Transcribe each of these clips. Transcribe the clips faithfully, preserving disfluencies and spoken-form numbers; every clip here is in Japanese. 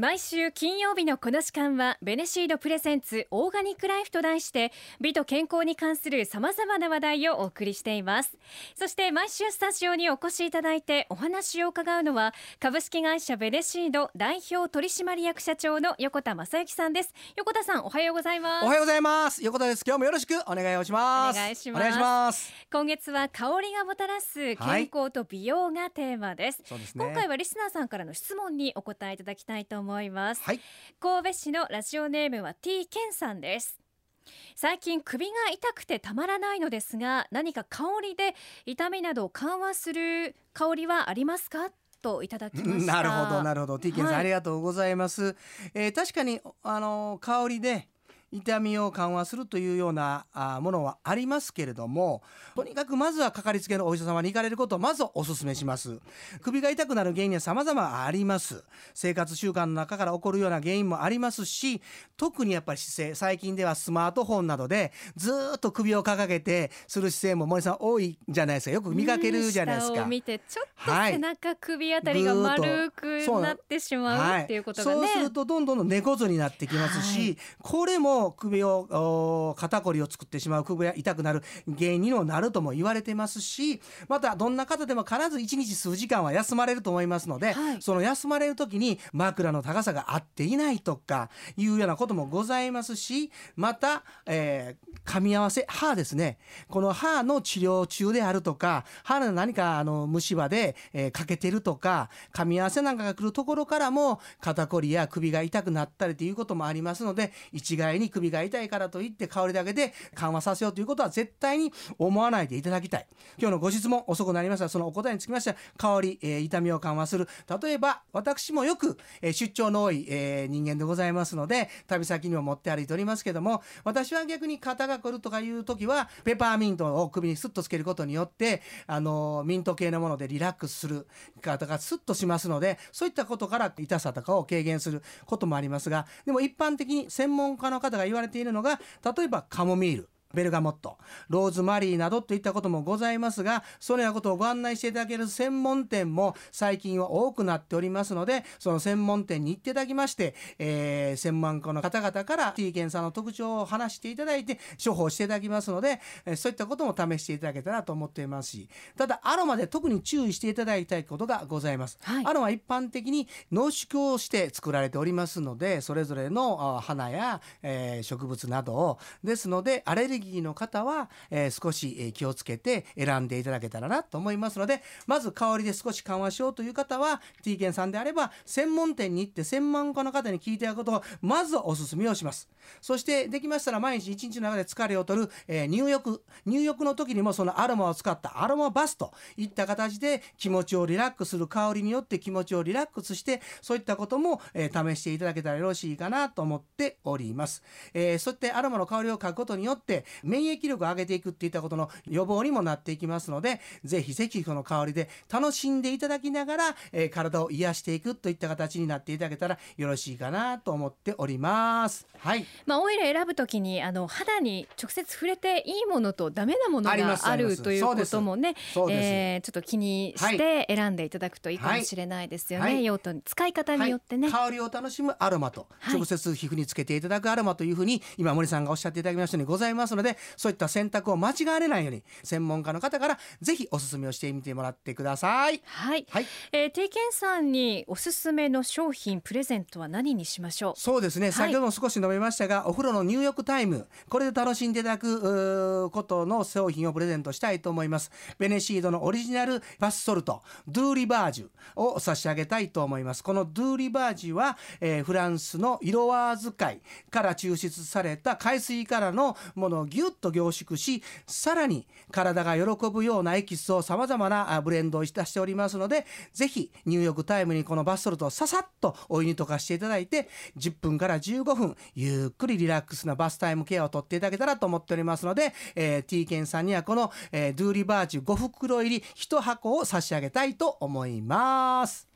毎週金曜日のこの時間はベネシードプレゼンツオーガニックライフと題して美と健康に関する様々な話題をお送りしています。そして毎週スタジオにお越しいただいてお話を伺うのは株式会社ベネシード代表取締役社長の横田正幸さんです。横田さん、おはようございます。 おはようございます。横田です。今日もよろしくお願いをします。 お願いします。 お願いします。 今月は香りがもたらす健康と美容がテーマです。 そうですね。 今回はリスナーさんからの質問にお答えいただきたいと思います。 はい、 神戸市のラジオネームは T ケンさんです。最近首が痛くてたまらないのですが、何か香りで痛みなどを緩和する香りはありますかといただきました。 なるほどなるほど。 T ケンさん、 はい、 ありがとうございます。えー、確かにあの香りで痛みを緩和するというようなあものはありますけれども、とにかくまずはかかりつけのお医者様に行かれることをまずお勧めします。首が痛くなる原因は様々あります。生活習慣の中から起こるような原因もありますし、特にやっぱり姿勢、最近ではスマートフォンなどでずっと首を掲げてする姿勢も森さん多いじゃないですか。よく見かけるじゃないですか。 下を見てちょっと背中、はい、首あたりが丸くなってしまうっていうことがね、 そうするとどんどん猫背になってきますし、はい、これも首を肩こりを作ってしまう、首が痛くなる原因にもなるとも言われてますし、またどんな方でも必ずいちにち数時間は休まれると思いますので、はい、その休まれる時に枕の高さが合っていないとかいうようなこともございますし、また、えー、噛み合わせ歯ですね、この歯の治療中であるとか、歯の何かあの虫歯で、えー、欠けてるとか、噛み合わせなんかが来るところからも肩こりや首が痛くなったりということもありますので、一概に首が痛い痛いからといって香りだけで緩和させようということは絶対に思わないでいただきたい。今日のご質問遅くなりました。そのお答えにつきましては、香り、えー、痛みを緩和する、例えば私もよく、えー、出張の多い、えー、人間でございますので、旅先にも持って歩いておりますけども、私は逆に肩が凝るとかいう時はペパーミントを首にスッとつけることによって、あのー、ミント系のものでリラックスする、肩がスッとしますので、そういったことから痛さとかを軽減することもありますが、でも一般的に専門家の方が言われているいるのが、例えばカモミール、ベルガモット、ローズマリーなどといったこともございますが、そのようなことをご案内していただける専門店も最近は多くなっておりますので、その専門店に行っていただきまして、えー、専門家の方々から T ケンさんの特徴を話していただいて処方していただきますので、えー、そういったことも試していただけたらと思っていますし、ただアロマで特に注意していただきたいことがございます、はい、アロマ一般的に濃縮をして作られておりますので、それぞれの花や、えー、植物などをですので、アレルギーの方は、えー、少し、えー、気をつけて選んでいただけたらなと思いますので、まず香りで少し緩和しようという方は T ケンさんであれば専門店に行って専門家の方に聞いていただくことをまずはお勧めをします。そしてできましたら毎日一日の中で疲れを取る、えー、入浴入浴の時にもそのアロマを使ったアロマバスといった形で気持ちをリラックスする、香りによって気持ちをリラックスして、そういったことも、えー、試していただけたらよろしいかなと思っております。えー、そういったアロマの香りを嗅ぐことによって免疫力を上げていくっていったことの予防にもなっていきますので、ぜひぜひこの香りで楽しんでいただきながら、えー、体を癒していくといった形になっていただけたらよろしいかなと思っております。はい。 まあ、オイル選ぶときにあの肌に直接触れていいものとダメなものがあるということもね、えー、ちょっと気にして選んでいただくといいかもしれないですよね、はい、用途使い方によってね、 はい、香りを楽しむアロマと、はい、直接皮膚につけていただくアロマというふうに今森さんがおっしゃっていただきましたようにございますので、そういった選択を間違われないように専門家の方からぜひお勧めをしてみてもらってください。 はい、はい、えー、T ケンさんにおすすめの商品プレゼントは何にしましょう。 そうですね、先ほども少し述べましたが、はい、お風呂の入浴タイム、これで楽しんでいただくことの商品をプレゼントしたいと思います。ベネシードのオリジナルバスソルトドゥーリバージュを差し上げたいと思います。このドゥーリバージュは、えー、フランスの色輪使いから抽出された海水からのものをギュッと凝縮し、さらに体が喜ぶようなエキスをさまざまなブレンドをいたしておりますので、ぜひ入浴タイムにこのバスソルトをささっとお湯に溶かしていただいて、じゅっぷんからじゅうごふんゆっくりリラックスなバスタイムケアをとっていただけたらと思っておりますので、えー、T ケンさんにはこの、えー、ドゥーリバージュご袋入りいち箱を差し上げたいと思います。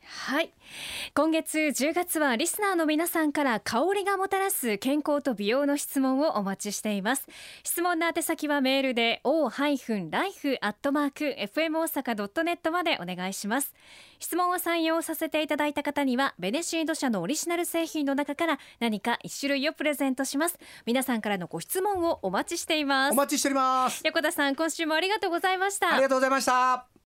はい、今月じゅうがつはリスナーの皆さんから香りがもたらす健康と美容の質問をお待ちしています。質問の宛先はメールで オーライフ アットマーク エフエム 大阪 ドットネット までお願いします。質問を採用させていただいた方にはベネシード社のオリジナル製品の中から何かいち種類をプレゼントします。皆さんからのご質問をお待ちしています。 お待ちしております。 横田さん、今週もありがとうございました。 ありがとうございました。